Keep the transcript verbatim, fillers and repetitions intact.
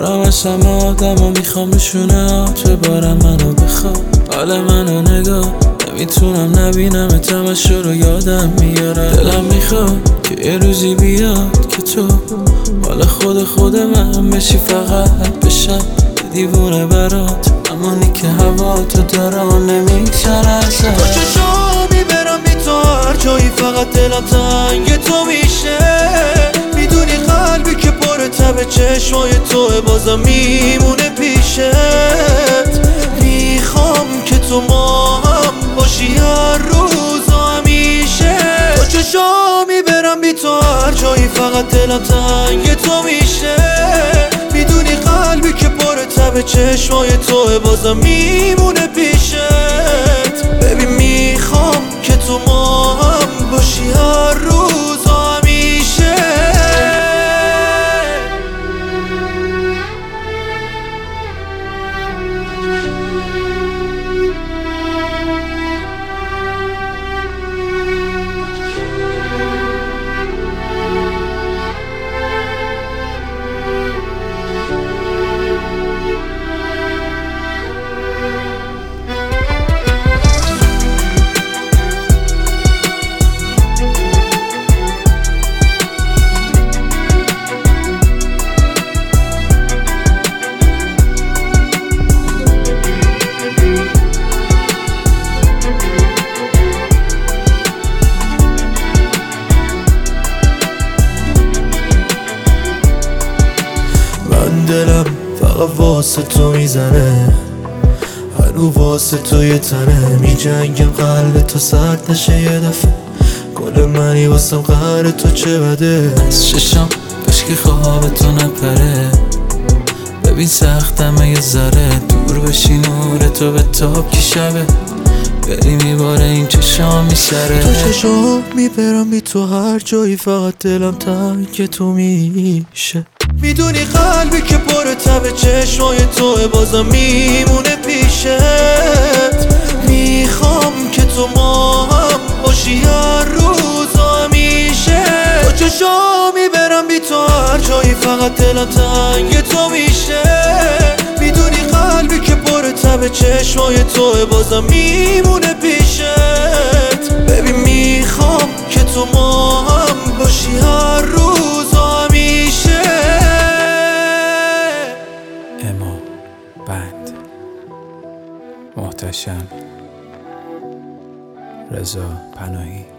دارم از همه آدم ها میخوام بشونه تو بارم منو بخواب. حال منو نگاه نمیتونم نبینم تماشا رو یادم میاره. دلم میخواد که یه روزی بیاد که تو حال خود خود من بشی، فقط بشم دیوونه برات، همونی که هوا تو دارم نمیگذره ازت. با چشام میبرم بی تو هر جایی، فقط دلم تنگ تو میشه. میدونی قلبی که پر تب چشمای توه بازم میمونه پیشت. میخوام که تو ما هم باشی هر روز و همیشه. با چشام میبرم بی تو هر جایی، فقط دلم تنگ تو میشه. میدونی قلبی که پر تب چشمای توه بازم میمونه پیشت. ببین میخوام که تو ما هم باشی هر روز و همیشه. دلم فقط واسه تو میزنه، هنو واسه تو یه تنه. میجنگم قلب تو سرد نشه یه دفعه، گل منی واسم قهر تو چه بده. از ششم کاشکی خواب تو نپره، ببین سختمه یه ذره دور بشی نور تو به تاب کی شبه. بری میباره این چشام میسره. تو چشام میبرم بی تو هر جایی، فقط دلم تنگ تو میشه. میدونی قلبی که پر تب چشمای توه بازم میمونه پیشت. میخوام که تو ما هم باشی هر روز و همیشه. تو چشام میبرم بی تو هر جایی، فقط دلم تنگ تو میشه. میدونی قلبی که پر تب چشمای توه بازم میمونه پیشت. ببین میخوام که تو ما هم باشی هر روز و همیشه. اما بند محتشم رضا پناهی.